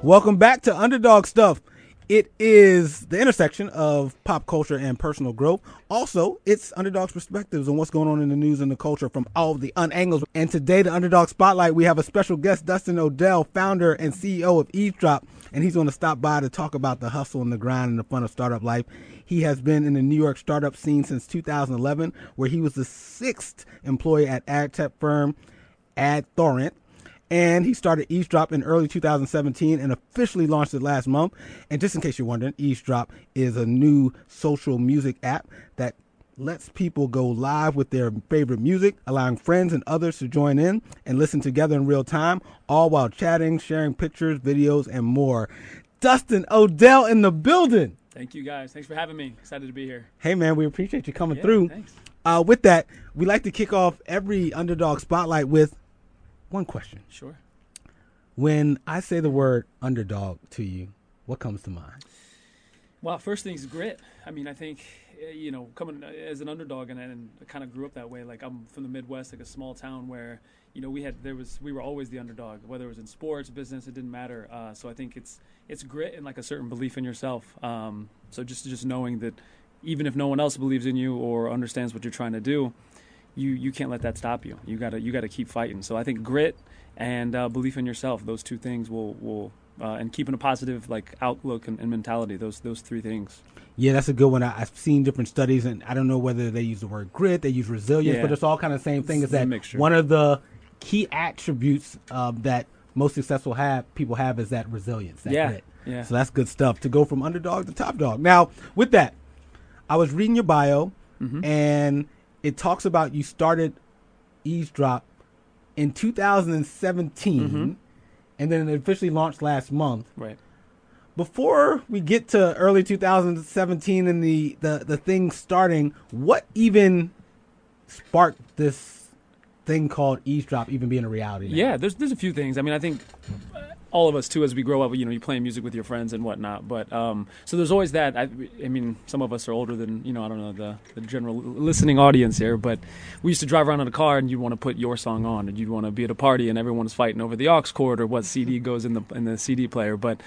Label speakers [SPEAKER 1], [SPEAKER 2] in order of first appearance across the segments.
[SPEAKER 1] Welcome back to Underdog Stuff. It is the intersection of pop culture and personal growth. Also, it's Underdog's perspectives on what's going on in the news and the culture from all the unangles. And today, the Underdog Spotlight, we have a special guest, Dustin Odell, founder and CEO of Eavesdrop. And he's going to stop by to talk about the hustle and the grind and the fun of startup life. He has been in the New York startup scene since 2011, where he was the 6th employee at ad tech firm AdThorrent. And he started Eavesdrop in early 2017 and officially launched it last month. And just in case you're wondering, Eavesdrop is a new social music app that lets people go live with their favorite music, allowing friends and others to join in and listen together in real time, all while chatting, sharing pictures, videos, and more. Dustin Odell in the building.
[SPEAKER 2] Thank you, guys. Thanks for having me. Excited to be here.
[SPEAKER 1] Hey, man, we appreciate you coming through.
[SPEAKER 2] Thanks.
[SPEAKER 1] With that, we like to kick off every Underdog Spotlight with one question.
[SPEAKER 2] Sure.
[SPEAKER 1] When I say the word underdog to you, what comes to mind?
[SPEAKER 2] Well, first thing is grit. I mean, I think, coming as an underdog and I kind of grew up that way. Like, I'm from the Midwest, like a small town where, we were always the underdog, whether it was in sports, business, it didn't matter. So I think it's grit and like a certain belief in yourself. So just knowing that even if no one else believes in you or understands what you're trying to do, you can't let that stop you. You gotta keep fighting. So I think grit and belief in yourself, those two things will and keeping a positive like outlook and mentality. Those three things. Yeah,
[SPEAKER 1] that's a good one. I've seen different studies, and I don't know whether they use the word grit, they use resilience, but it's all kind of the same thing. Is that one of the key attributes that most successful people have is that resilience, that grit. Yeah. So that's good stuff to go from underdog to top dog. Now, with that, I was reading your bio, and it talks about you started Eavesdrop in 2017, and then it officially launched last month.
[SPEAKER 2] Right.
[SPEAKER 1] Before we get to early 2017 and the thing starting, what even sparked this thing called Eavesdrop even being a reality now?
[SPEAKER 2] Yeah, there's a few things. I mean, I think all of us too, as we grow up, you playing music with your friends and whatnot. But so there's always that. I mean, some of us are older than I don't know the general listening audience here. But we used to drive around in a car, and you'd want to put your song on, and you'd want to be at a party, and everyone's fighting over the aux cord or what CD goes in the CD player. But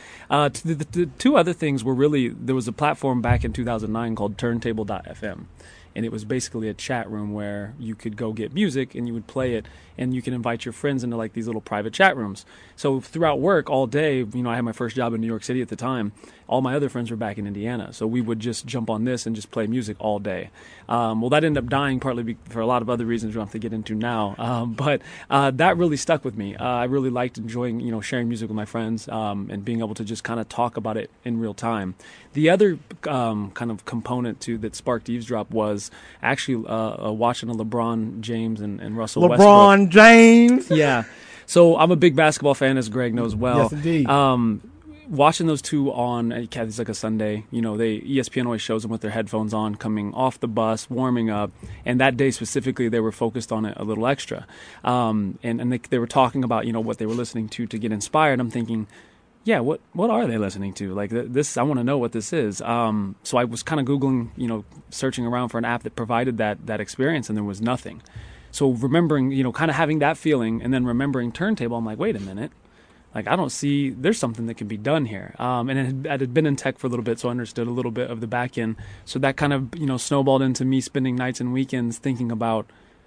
[SPEAKER 2] the two other things were really, there was a platform back in 2009 called Turntable.fm. And it was basically a chat room where you could go get music and you would play it, and you can invite your friends into like these little private chat rooms. So throughout work all day, I had my first job in New York City at the time. All my other friends were back in Indiana. So we would just jump on this and just play music all day. Well, that ended up dying partly for a lot of other reasons we don't have to get into now. But that really stuck with me. I really liked enjoying, sharing music with my friends and being able to just kind of talk about it in real time. The other kind of component that sparked Eavesdrop was actually watching a LeBron James and Russell Westbrook.
[SPEAKER 1] LeBron James?
[SPEAKER 2] Yeah. So I'm a big basketball fan, as Greg knows well.
[SPEAKER 1] Yes, indeed.
[SPEAKER 2] Watching those two on, it's like a Sunday, ESPN always shows them with their headphones on, coming off the bus, warming up. And that day specifically, they were focused on it a little extra. And they were talking about, what they were listening to get inspired. I'm thinking, yeah, what are they listening to? Like this, I want to know what this is. So I was kind of Googling, searching around for an app that provided that experience, and there was nothing. So remembering, kind of having that feeling, and then remembering Turntable, I'm like, wait a minute. Like, I don't see, there's something that can be done here. And I had been in tech for a little bit, so I understood a little bit of the back end. So that kind of, snowballed into me spending nights and weekends thinking about,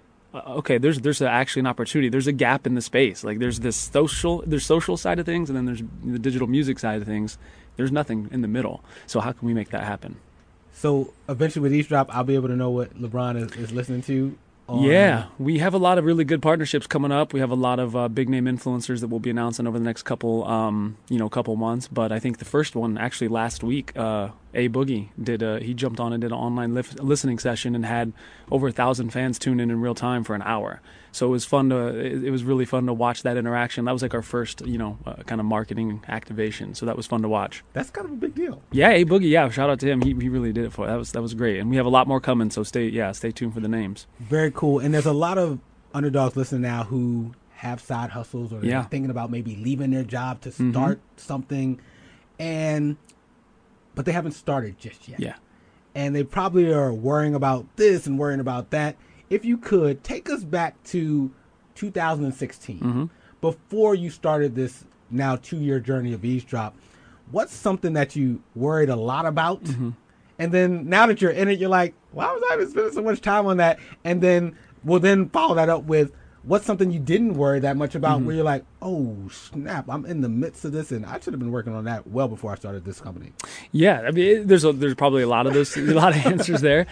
[SPEAKER 2] okay, there's actually an opportunity. There's a gap in the space. Like, there's social side of things, and then there's the digital music side of things. There's nothing in the middle. So how can we make that happen?
[SPEAKER 1] So eventually with Eavesdrop, I'll be able to know what LeBron is listening to.
[SPEAKER 2] Yeah, we have a lot of really good partnerships coming up. We have a lot of big name influencers that we'll be announcing over the next couple months. But I think the first one actually last week, A Boogie he jumped on and did an online listening session and had over 1,000 fans tune in real time for an hour. So it was fun it was really fun to watch that interaction. That was like our first, kind of marketing activation. So that was fun to watch.
[SPEAKER 1] That's kind of a big deal.
[SPEAKER 2] Yeah, A Boogie. Yeah, shout out to him. He really did it for us. That was great. And we have a lot more coming. So stay tuned for the names.
[SPEAKER 1] Very cool. And there's a lot of underdogs listening now who have side hustles or they're thinking about maybe leaving their job to start something, but they haven't started just yet.
[SPEAKER 2] Yeah.
[SPEAKER 1] And they probably are worrying about this and worrying about that. If you could take us back to 2016, before you started this now 2-year journey of Eavesdrop, what's something that you worried a lot about? And then now that you're in it, you're like, why was I spending so much time on that? And then we'll then follow that up with what's something you didn't worry that much about where you're like, oh, snap, I'm in the midst of this and I should have been working on that well before I started this company.
[SPEAKER 2] Yeah, I mean, there's probably a lot of those, a lot of answers there.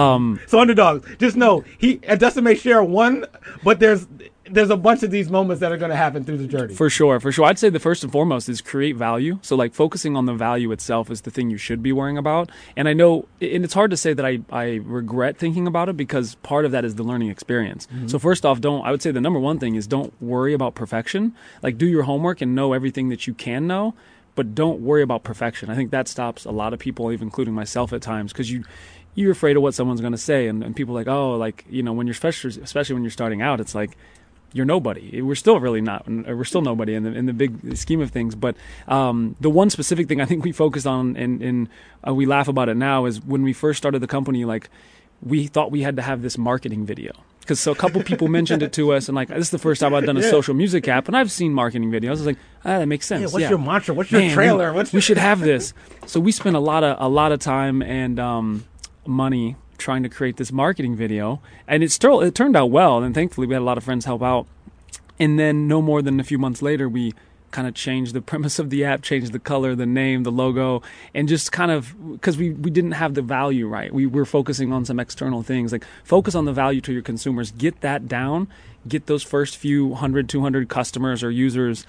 [SPEAKER 1] So underdogs, just know Dustin may share one, but there's a bunch of these moments that are going to happen through the journey.
[SPEAKER 2] For sure. I'd say the first and foremost is create value. So like focusing on the value itself is the thing you should be worrying about. And I know, and it's hard to say that I regret thinking about it because part of that is the learning experience. So first off, I would say the number one thing is don't worry about perfection. Like do your homework and know everything that you can know, but don't worry about perfection. I think that stops a lot of people, even including myself at times, because you're afraid of what someone's going to say. And people are like, oh, like, you know, when you're especially when you're starting out, it's like, you're nobody. We're still really not. We're still nobody in the big scheme of things. But the one specific thing I think we focused on, and we laugh about it now, is when we first started the company. Like, we thought we had to have this marketing video because a couple people mentioned it to us, and like this is the first time I've done a social music app, and I've seen marketing videos. I was like, that makes sense.
[SPEAKER 1] What's your mantra? What's your trailer?
[SPEAKER 2] We should have this. So we spent a lot of time and money trying to create this marketing video, and it turned out well, and thankfully we had a lot of friends help out. And then no more than a few months later, we kind of changed the premise of the app, changed the color, the name, the logo, and just kind of, because we didn't have the value right. We were focusing on some external things. Like focus on the value to your consumers, get that down, get those first few 100, 200 customers or users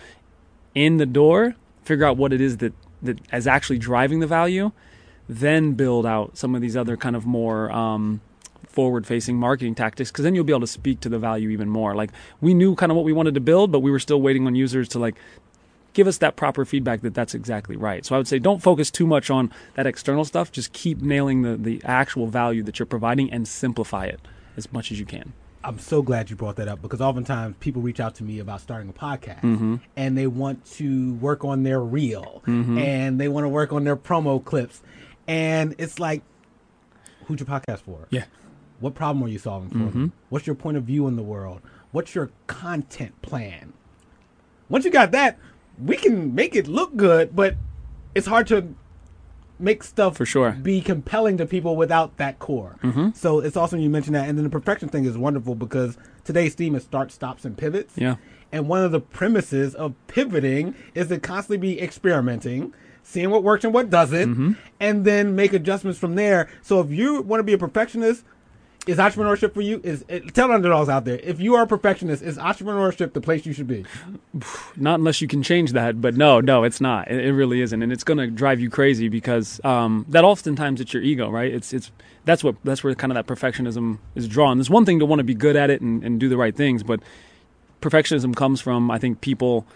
[SPEAKER 2] in the door, figure out what it is that is actually driving the value, then build out some of these other kind of more forward-facing marketing tactics, because then you'll be able to speak to the value even more. Like we knew kind of what we wanted to build, but we were still waiting on users to like give us that proper feedback that that's exactly right. So I would say don't focus too much on that external stuff. Just keep nailing the actual value that you're providing and simplify it as much as you can.
[SPEAKER 1] I'm so glad you brought that up because oftentimes people reach out to me about starting a podcast and they want to work on their reel and they want to work on their promo clips. And it's like, who's your podcast for?
[SPEAKER 2] Yeah.
[SPEAKER 1] What problem are you solving for them? What's your point of view in the world? What's your content plan? Once you got that, we can make it look good, but it's hard to make stuff
[SPEAKER 2] for sure
[SPEAKER 1] be compelling to people without that core. So it's awesome you mentioned that. And then the perfection thing is wonderful because today's theme is start, stops, and pivots.
[SPEAKER 2] Yeah.
[SPEAKER 1] And one of the premises of pivoting is to constantly be experimenting, seeing what works and what doesn't, and then make adjustments from there. So if you want to be a perfectionist, is entrepreneurship for you? Tell underdogs out there, if you are a perfectionist, is entrepreneurship the place you should be?
[SPEAKER 2] Not unless you can change that, but no, it's not. It really isn't, and it's going to drive you crazy because that oftentimes it's your ego, right? That's where kind of that perfectionism is drawn. There's one thing to want to be good at it and do the right things, but perfectionism comes from, I think, people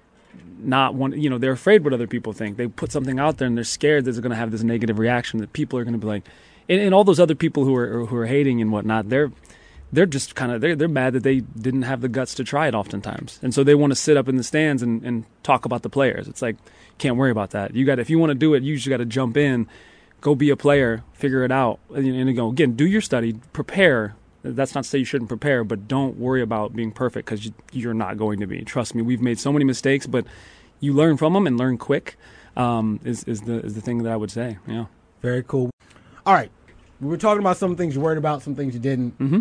[SPEAKER 2] not want, they're afraid what other people think. They put something out there and they're scared that it's going to have this negative reaction, that people are going to be like. And all those other people who are hating and whatnot, they're just kind of they're mad that they didn't have the guts to try it oftentimes, and so they want to sit up in the stands and talk about the players. It's like, can't worry about that. If you want to do it, you just got to jump in, go be a player, figure it out, and go again. Do your study, prepare. That's not to say you shouldn't prepare, but don't worry about being perfect because you're not going to be. Trust me, we've made so many mistakes, but you learn from them and learn quick. Is the thing that I would say. Yeah.
[SPEAKER 1] Very cool. All right. We were talking about some things you worried about, some things you didn't.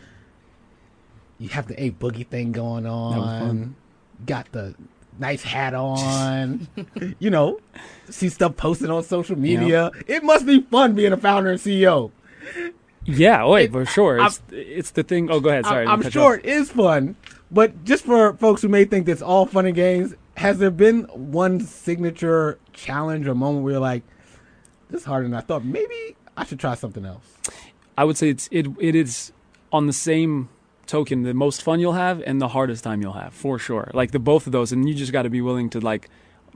[SPEAKER 1] You have the A Boogie thing going on.
[SPEAKER 2] That was fun.
[SPEAKER 1] Got the nice hat on. See stuff posted on social media. Yep. It must be fun being a founder and CEO.
[SPEAKER 2] Yeah, for sure. It's the thing. Oh, go ahead. Sorry.
[SPEAKER 1] I'm sure it is fun. But just for folks who may think that's all fun and games, has there been one signature challenge or moment where you're like, this is harder than I thought? Maybe I should try something else.
[SPEAKER 2] I would say it is on the same token the most fun you'll have and the hardest time you'll have, for sure. Like both of those, and you just got to be willing to like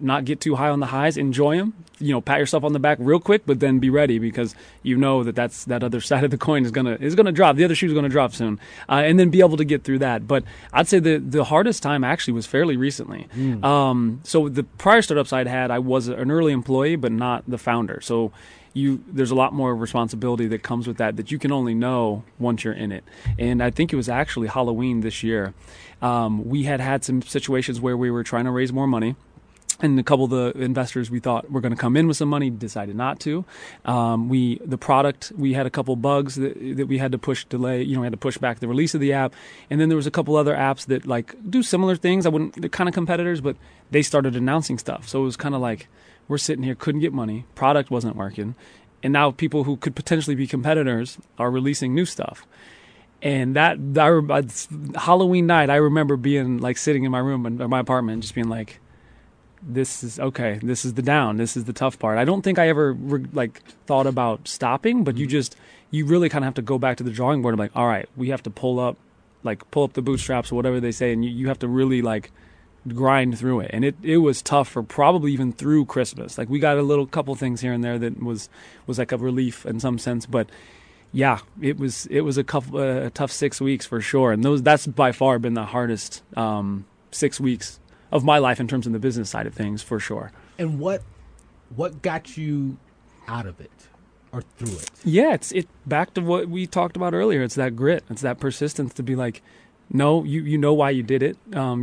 [SPEAKER 2] not get too high on the highs, enjoy them, pat yourself on the back real quick, but then be ready because you know that other side of the coin is gonna drop. The other shoe is gonna drop soon, and then be able to get through that. But I'd say the hardest time actually was fairly recently. So the prior startups I'd had, I was an early employee, but not the founder. So there's a lot more responsibility that comes with that you can only know once you're in it. And I think it was actually Halloween this year. We had some situations where we were trying to raise more money. And a couple of the investors we thought were going to come in with some money decided not to. The product, we had a couple bugs that we had to delay. We had to push back the release of the app. And then there was a couple other apps that do similar things. They're kind of competitors, but they started announcing stuff. So it was kind of like, we're sitting here, couldn't get money, product wasn't working, and now people who could potentially be competitors are releasing new stuff. And Halloween night, I remember being sitting in my room in my apartment, just being like, this is okay. This is the down. This is the tough part. I don't think I ever thought about stopping, but you really kind of have to go back to the drawing board and all right, we have to pull up the bootstraps or whatever they say, and you have to really grind through it. And it was tough for probably even through Christmas. We got a couple things here and there that was a relief in some sense, but yeah, it was a tough 6 weeks for sure. And that's by far been the hardest 6 weeks of my life in terms of the business side of things, for sure.
[SPEAKER 1] And what got you out of it or through it?
[SPEAKER 2] Yeah, it's back to what we talked about earlier. It's that grit. It's that persistence to be no, you know why you did it.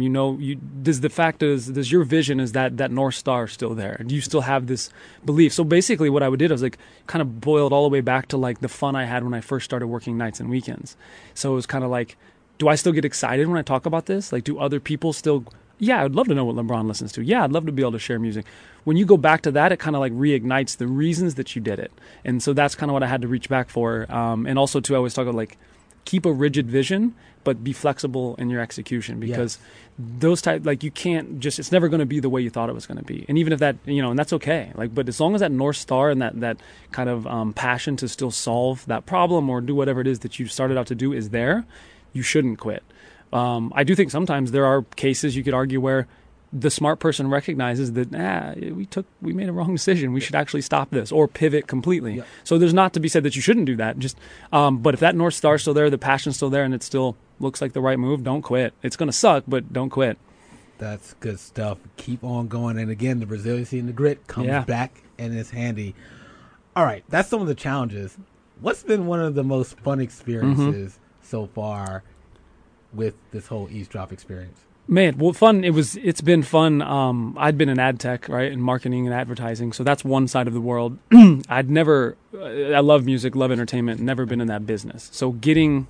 [SPEAKER 2] Does your vision, is that North Star still there? Do you still have this belief? So basically what I did was kind of boiled all the way back to the fun I had when I first started working nights and weekends. So it was kind of do I still get excited when I talk about this? Do other people still... Yeah, I'd love to know what LeBron listens to. Yeah, I'd love to be able to share music. When you go back to that, it kind of reignites the reasons that you did it. And so that's kind of what I had to reach back for. And also, too, I always talk about keep a rigid vision, but be flexible in your execution, because those you can't just, it's never going to be the way you thought it was going to be. And even if that, and that's okay. But as long as that North Star and that kind of passion to still solve that problem or do whatever it is that you started out to do is there, you shouldn't quit. I do think sometimes there are cases you could argue where the smart person recognizes that we made a wrong decision. We should actually stop this or pivot completely. Yeah. So there's not to be said that you shouldn't do that. Just but if that North Star's still there, the passion's still there, and it still looks like the right move, don't quit. It's going to suck, but don't quit.
[SPEAKER 1] That's good stuff. Keep on going. And again, the resiliency and the grit comes back, and it's handy. All right, that's some of the challenges. What's been one of the most fun experiences so far with this whole Eavesdrop experience?
[SPEAKER 2] Man, well, fun. It's been fun. I'd been in ad tech, right, in marketing and advertising. So that's one side of the world. I love music, love entertainment, never been in that business. So getting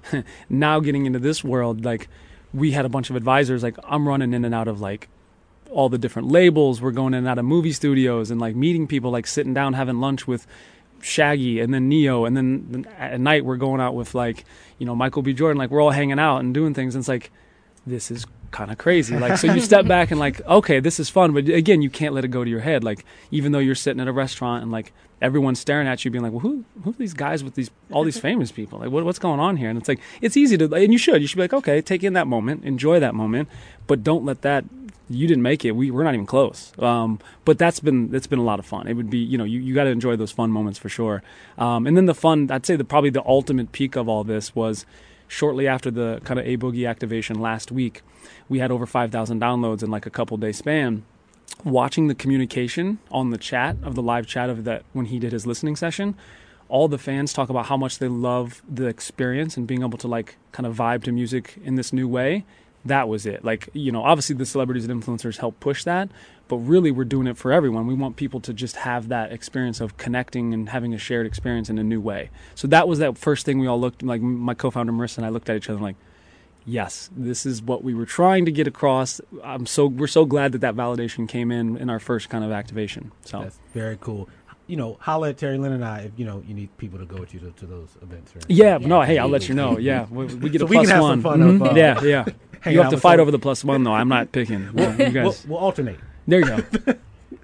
[SPEAKER 2] into this world, we had a bunch of advisors. I'm running in and out of all the different labels. We're going in and out of movie studios and meeting people, sitting down, having lunch with Shaggy and then Neo. And then at night we're going out with Michael B. Jordan. We're all hanging out and doing things. And it's this is kind of crazy. So you step back and okay, this is fun, but again, you can't let it go to your head. Even though you're sitting at a restaurant and everyone's staring at you, being well, who are these guys with all these famous people? What's going on here? And it's it's easy to, and you should be okay, take in that moment, enjoy that moment, but don't let that, you didn't make it. We're not even close. But it's been a lot of fun. It would be, you got to enjoy those fun moments for sure. And then the fun, I'd say probably the ultimate peak of all this was shortly after the kind of A Boogie activation last week. We had over 5,000 downloads in a couple day span. Watching the communication on the chat of the live chat of that when he did his listening session, all the fans talk about how much they love the experience and being able to kind of vibe to music in this new way. That was it. Obviously the celebrities and influencers help push that, but really we're doing it for everyone. We want people to just have that experience of connecting and having a shared experience in a new way. So that was that first thing we all looked, my co-founder Marissa and I looked at each other and yes, this is what we were trying to get across. We're so glad that validation came in our first kind of activation. So
[SPEAKER 1] that's very cool. Holla at Terry Lynn and I if you need people to go with you to those events. Right?
[SPEAKER 2] Yeah, no, hey, I'll let you know. Yeah, we get
[SPEAKER 1] so
[SPEAKER 2] a plus one.
[SPEAKER 1] We can have some fun.
[SPEAKER 2] Yeah. You have to fight over the +1 though. I'm not picking. You guys.
[SPEAKER 1] We'll alternate.
[SPEAKER 2] There you go.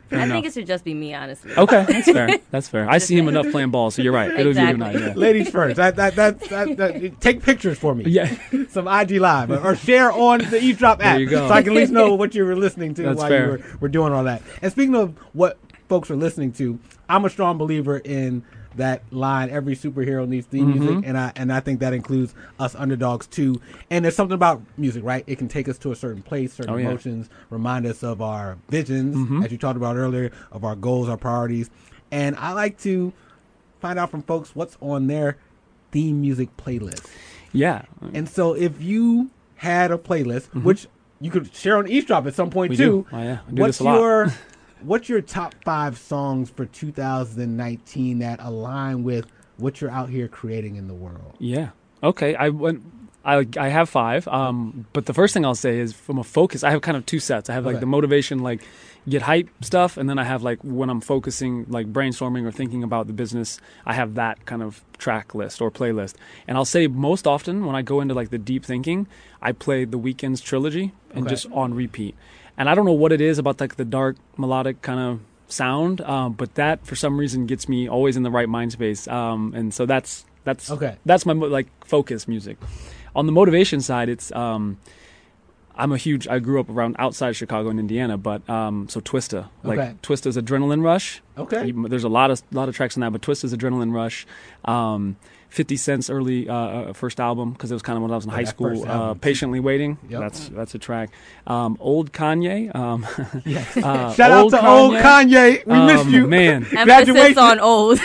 [SPEAKER 3] I think it should just be me, honestly.
[SPEAKER 2] Okay, that's fair. That's fair. I see him enough playing ball, so you're right. It'll be you
[SPEAKER 3] Exactly.
[SPEAKER 2] tonight. Yeah.
[SPEAKER 1] Ladies first. Take pictures for me.
[SPEAKER 2] Yeah.
[SPEAKER 1] Some IG Live or share on the Eavesdrop app,
[SPEAKER 2] There you go.
[SPEAKER 1] so I can at least know what you were listening to
[SPEAKER 2] That's
[SPEAKER 1] while
[SPEAKER 2] fair.
[SPEAKER 1] you were doing all that. And speaking of what folks are listening to, I'm a strong believer in that line, every superhero needs theme music, and I think that includes us underdogs too. And there's something about music, right? It can take us to a certain place, certain emotions, remind us of our visions, as you talked about earlier, of our goals, our priorities. And I like to find out from folks what's on their theme music playlist.
[SPEAKER 2] Yeah.
[SPEAKER 1] And so if you had a playlist, which you could share on Eavesdrop at some point
[SPEAKER 2] We
[SPEAKER 1] too,
[SPEAKER 2] do. Oh, yeah. I do this a lot.
[SPEAKER 1] What's your top 5 songs for 2019 that align with what you're out here creating in the world?
[SPEAKER 2] Yeah. Okay. I have 5. But the first thing I'll say is from a focus, I have kind of 2 sets. I have like the motivation, like get hype stuff. And then I have like when I'm focusing, like brainstorming or thinking about the business, I have that kind of track list or playlist. And I'll say most often when I go into like the deep thinking, I play The Weeknd's Trilogy and just on repeat. And I don't know what it is about like the dark melodic kind of sound, but that for some reason gets me always in the right mind space. And so that's my like focus music. On the motivation side, it's I grew up around outside Chicago in Indiana, but so Twista, like Twista's Adrenaline Rush.
[SPEAKER 1] Okay,
[SPEAKER 2] there's a lot of tracks on that, but Twista's Adrenaline Rush. 50 Cent's early first album, because it was kind of when I was in high school. Patiently Waiting. Yep. That's a track. Old Kanye.
[SPEAKER 1] Shout out to Kanye. Old Kanye. We missed you,
[SPEAKER 2] man.
[SPEAKER 3] Emphasis on old.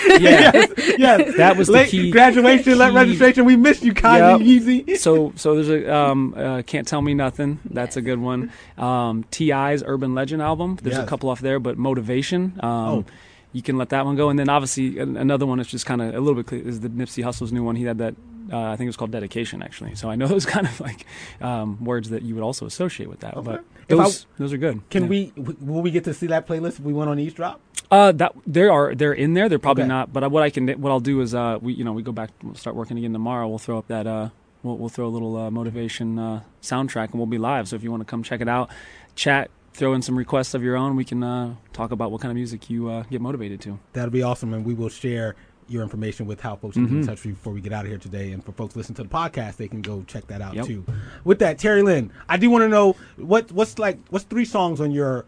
[SPEAKER 1] yes,
[SPEAKER 2] that was the key.
[SPEAKER 1] Graduation, registration. We missed you, Kanye. Yeezy.
[SPEAKER 2] So there's a Can't Tell Me Nothing. That's a good one. T.I.'s Urban Legend album. There's a couple off there, but Motivation. You can let that one go. And then obviously another one that's just kind of a little bit is the Nipsey Hussle's new one. He had that, I think it was called Dedication, actually. So I know those kind of like words that you would also associate with that. Okay. But those are good.
[SPEAKER 1] Will we get to see that playlist if we went on Eavesdrop?
[SPEAKER 2] They're in there. They're probably not. But what I'll do is we go back, we'll start working again tomorrow. We'll throw up that we'll throw a little motivation soundtrack, and we'll be live. So if you want to come check it out, chat, throw in some requests of your own, we can talk about what kind of music you get motivated to.
[SPEAKER 1] That'll be awesome, and we will share your information with how folks can get in touch with you before we get out of here today. And for folks listening to the podcast, they can go check that out too. With that, Terry Lynn, I do want to know what's 3 songs on your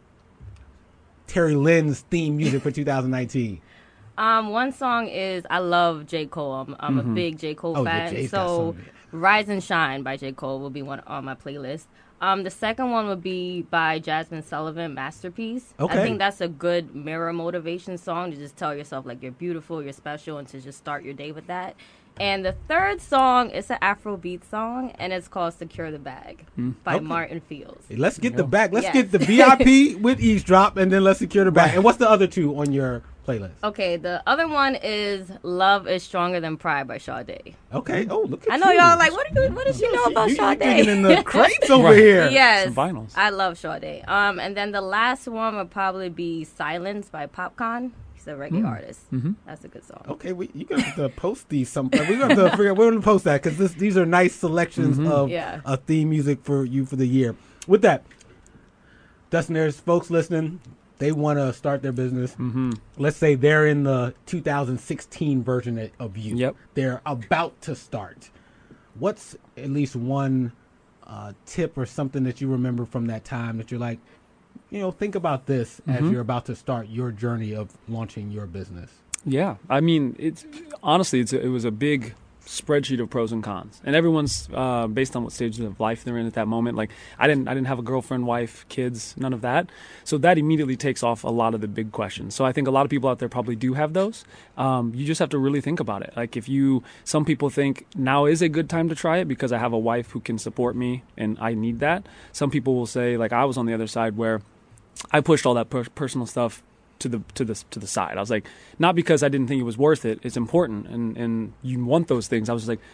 [SPEAKER 1] Terry Lynn's theme music for 2019?
[SPEAKER 3] One song is, I love J. Cole. I'm a big J. Cole fan. So Rise and Shine by J. Cole will be one on my playlist. The second one would be by Jasmine Sullivan, Masterpiece. I think that's a good mirror motivation song to just tell yourself like you're beautiful, you're special, and to just start your day with that. And the third song is an Afrobeat song, and it's called Secure the Bag by Martin Fields.
[SPEAKER 1] Hey, let's get the bag. Let's get the VIP with Eavesdrop, and then let's secure the bag. And what's the other 2 on your playlist?
[SPEAKER 3] Okay, the other one is Love is Stronger Than Pride by Sade.
[SPEAKER 1] Okay. Oh, look at
[SPEAKER 3] I know y'all like, what does she know about Sade?
[SPEAKER 1] You're digging in the crates over here.
[SPEAKER 3] Yes.
[SPEAKER 2] Some vinyls.
[SPEAKER 3] I love Sade. And then the last one would probably be Silence by Popcorn. He's a reggae artist. That's a good song.
[SPEAKER 1] Okay, you got to post these. We're going to figure out. We're going to post that because these are nice selections of theme music for you for the year. With that, Dustin, there's folks listening. They want to start their business. Let's say they're in the 2016 version of you.
[SPEAKER 2] Yep.
[SPEAKER 1] They're about to start. What's at least one tip or something that you remember from that time that you're like, think about this as you're about to start your journey of launching your business?
[SPEAKER 2] Yeah. I mean, it was a big spreadsheet of pros and cons, and everyone's based on what stage of life they're in at that moment. Like I didn't have a girlfriend, wife, kids, none of that, so that immediately takes off a lot of the big questions. So I think a lot of people out there probably do have those. You just have to really think about it. Like some people think now is a good time to try it because I have a wife who can support me and I need that. Some people will say, like I was on the other side where I pushed all that personal stuff to the side. I was like, not because I didn't think it was worth it. It's important, and you want those things. I was just like,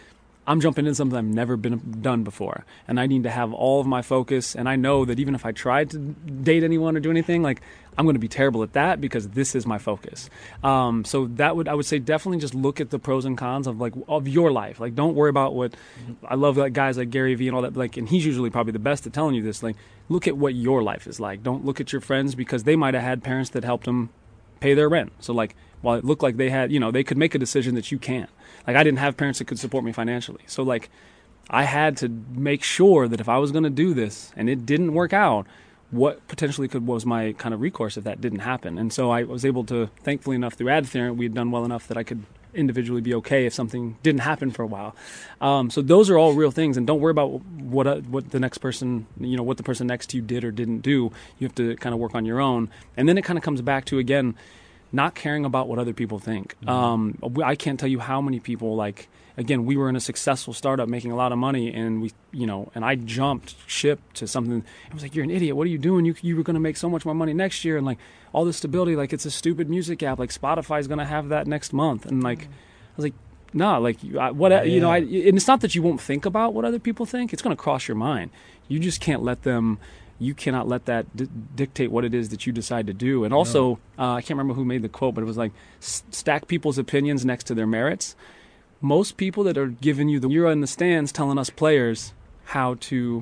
[SPEAKER 2] I'm jumping in something I've never been done before, and I need to have all of my focus. And I know that even if I tried to date anyone or do anything, like I'm going to be terrible at that because this is my focus. So I would say definitely just look at the pros and cons of your life. Like don't worry about what I love, like guys like Gary Vee and all that. Like, and he's usually probably the best at telling you this. Like, look at what your life is like. Don't look at your friends because they might have had parents that helped them pay their rent. So like, while it looked like they had, they could make a decision that you can't. Like I didn't have parents that could support me financially. So like I had to make sure that if I was going to do this and it didn't work out, what potentially was my kind of recourse if that didn't happen. And so I was able to, thankfully enough through Adtherent, we had done well enough that I could individually be okay if something didn't happen for a while. So those are all real things, and don't worry about what the next person, what the person next to you did or didn't do. You have to kind of work on your own. And then it kind of comes back to, again, not caring about what other people think. I can't tell you how many people, again, we were in a successful startup making a lot of money, and and I jumped ship to something. I was like, you're an idiot. What are you doing? You were going to make so much more money next year, and like all this stability, like it's a stupid music app. Like Spotify's going to have that next month. And like, I was like, no, like and it's not that you won't think about what other people think. It's going to cross your mind. You just can't let them. You cannot let that dictate what it is that you decide to do. And also, I can't remember who made the quote, but it was like, stack people's opinions next to their merits. Most people that are giving you you're in the stands telling us players how to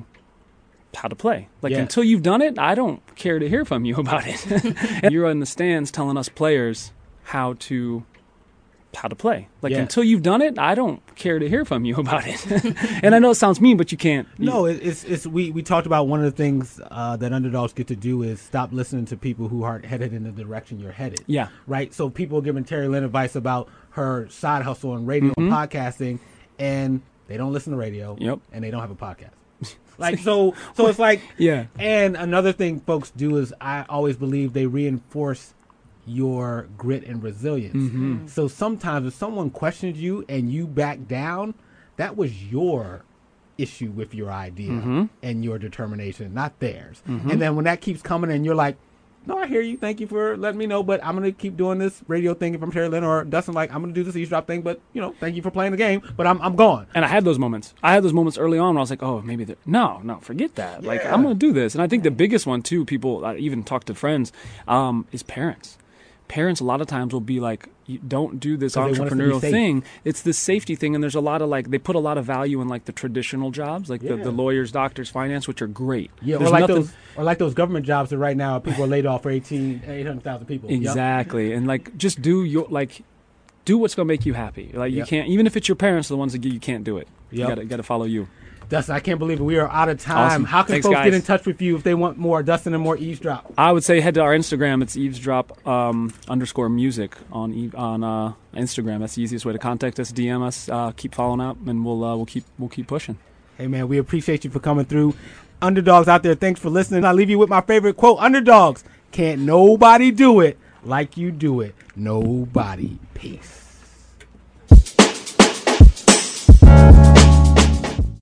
[SPEAKER 2] play. Until you've done it, I don't care to hear from you about it. And you're in the stands telling us players how to play. Until you've done it, I don't care to hear from you about it. And I know it sounds mean, but you can't.
[SPEAKER 1] No, we talked about one of the things that underdogs get to do is stop listening to people who aren't headed in the direction you're headed.
[SPEAKER 2] Yeah.
[SPEAKER 1] Right? So people are giving Terry Lynn advice about her side hustle on radio and podcasting, and they don't listen to radio.
[SPEAKER 2] Yep.
[SPEAKER 1] And they don't have a podcast. So it's like,
[SPEAKER 2] yeah.
[SPEAKER 1] And another thing folks do is I always believe they reinforce your grit and resilience.
[SPEAKER 2] Mm-hmm.
[SPEAKER 1] So sometimes if someone questions you and you back down, that was your issue with your idea and your determination, not theirs. And then when that keeps coming and you're like, no, I hear you. Thank you for letting me know, but I'm going to keep doing this radio thing if I'm Terry Lynn, or Dustin, like, I'm going to do this eavesdrop thing, but, thank you for playing the game, but I'm gone.
[SPEAKER 2] And I had those moments. Early on where I was like, oh, maybe no, forget that. Yeah. Like, I'm going to do this. And I think the biggest one, too, people, I even talk to friends, is parents. Parents a lot of times will be like, you don't do this entrepreneurial thing. It's this safety thing, and there's a lot of they put a lot of value in the traditional jobs, the lawyers, doctors, finance, which are great.
[SPEAKER 1] Yeah, or those government jobs that right now people are laid off for 800,000 people.
[SPEAKER 2] Exactly, yep. And just do do what's gonna make you happy. You can't, even if it's your parents are the ones that you can't do it. Yep. You got to follow you.
[SPEAKER 1] Dustin, I can't believe it. We are out of time.
[SPEAKER 2] Awesome.
[SPEAKER 1] How can folks get in touch with you if they want more Dustin and more Eavesdrop?
[SPEAKER 2] I would say head to our Instagram. It's eavesdrop _music on Instagram. That's the easiest way to contact us. DM us. Keep following up, and we'll keep pushing.
[SPEAKER 1] Hey man, we appreciate you for coming through. Underdogs out there, thanks for listening. I'll leave you with my favorite quote: Underdogs, can't nobody do it like you do it. Nobody. Peace.